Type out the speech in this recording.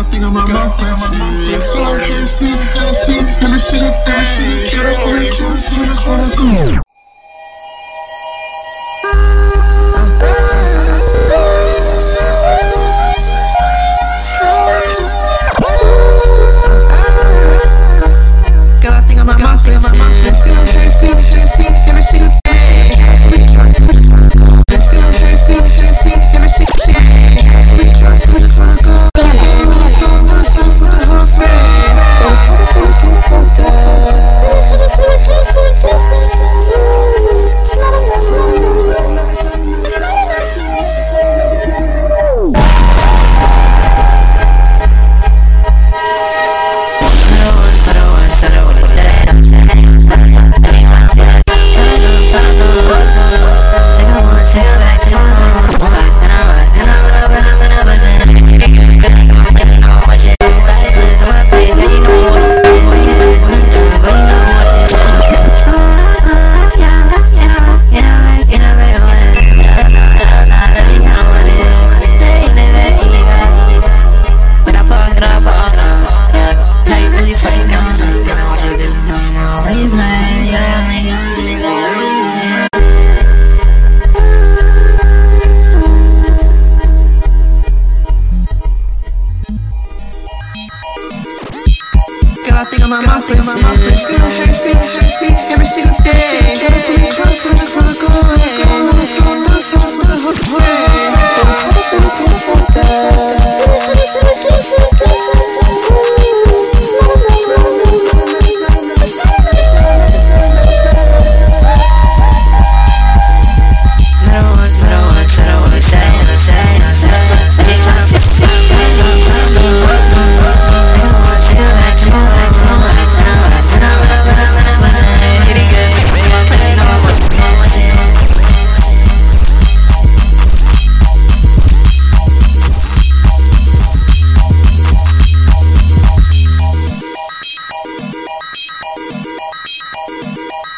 think I'm my mouth, so I can't sleep, can't sleep, and the shit up, get up on the kill, so that's where I go. I think I'm my mouth, still can't sleep, and the shit